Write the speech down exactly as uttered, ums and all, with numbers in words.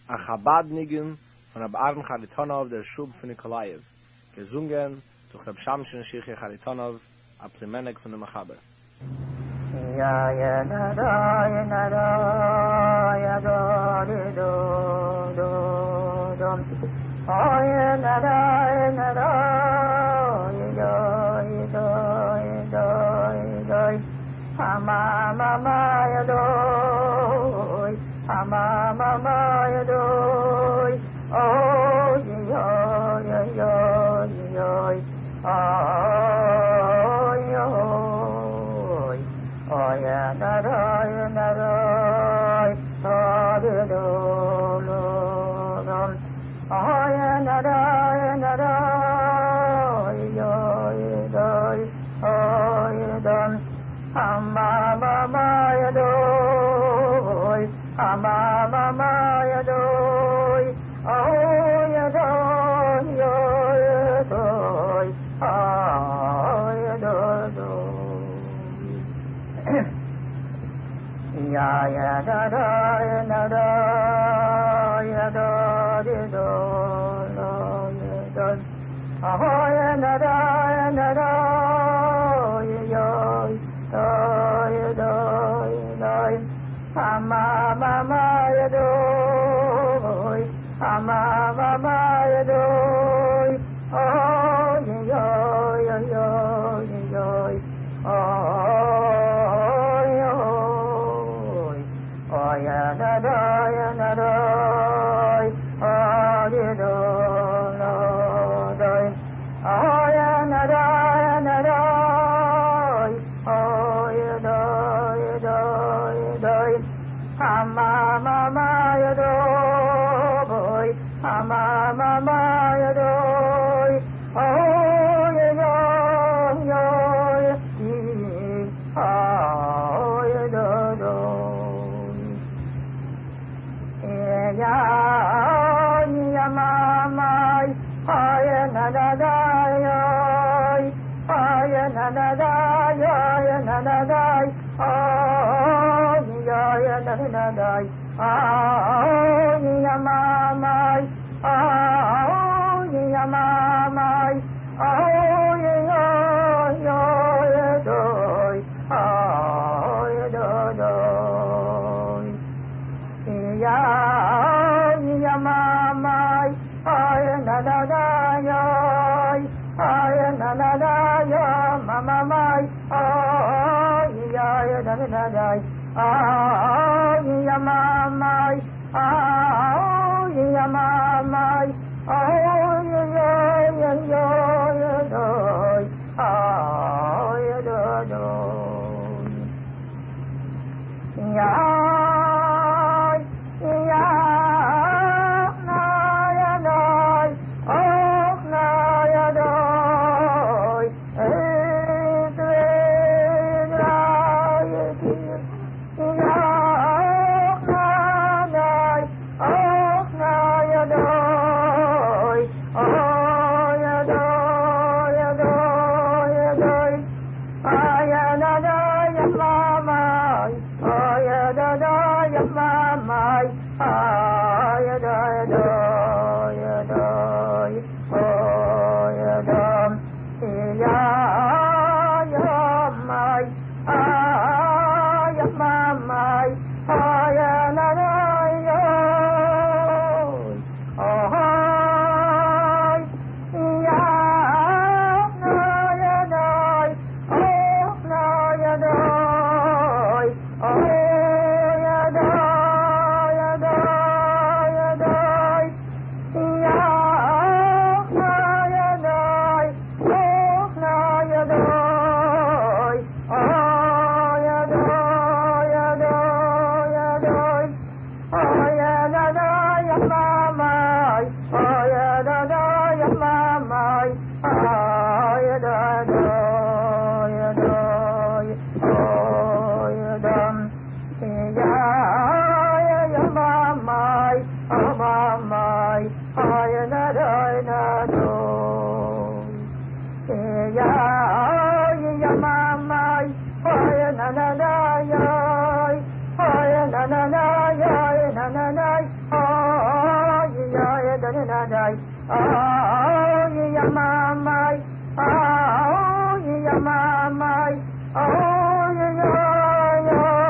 a Chabadnigen von Rab Aaron Charitonov, der Schub von Nikolaev, gesungen durch Rab Shamshin Shirche Charitonov, a Plimenek von der Machaber. Ya ya da da ya na da ya da di do do do oh ya na da ya na da ya do ya do ya do ya do ha ma ma ma ya do ha ma ma ma ya do oh ya ya ya ya ya oh ya oh ya na da ya na da da di do lo do oh ya na da ya na da yo do oh ya do amma ma ma ya do amma ma ma ya do oh ya do yo do oh ya do do ya ya da da ya na da ya da di do lo ya do oh ya na da ya na da ya yo do ya do ya do ama ma ma ya do ama ma ma ya do oh ya yo ya yo ya yo oh oh ya da da ya na da oh di do lo do oh ya na da ya na da oh ya do ya do ya do ama ma ma ya do boy ama ma ma ya do oh ya do ya oh ya do do ya ya mama ya na da da ya ya na da da ya ya na da da oh ya ya na da da oh ya mama oh ya mama oh ya ya ya do oh ya do do ya ya mama ay na na na ya ay na na na ya mama mai ay ya ya na na na ay ya mama ay ya mama ay ya ya ya ya ya do ay ya do do ya ya na ya na oh na ya do eh tre ra ya ti ya na na oh na ya do oh ya do ya do ya do ay na da ya mama oh ya da da ya mama ay da da ya da oh ya da ya ya mai ay ya mama ay na na ya oh ya na ya na oh na ya da oh ya da ya da ya da ya na ya da oh na ya da oh ya da ya da ya da oh ya da da ya mama oh ya da da ya mama oh ya da da ya da oh ya da ya ya ya mama oh mama oh ya da da na do ya ya mama oh ya na na na ya oh ya na na na ya na na na oh Dai, oh, Yamamai, oh, Yamamai, oh,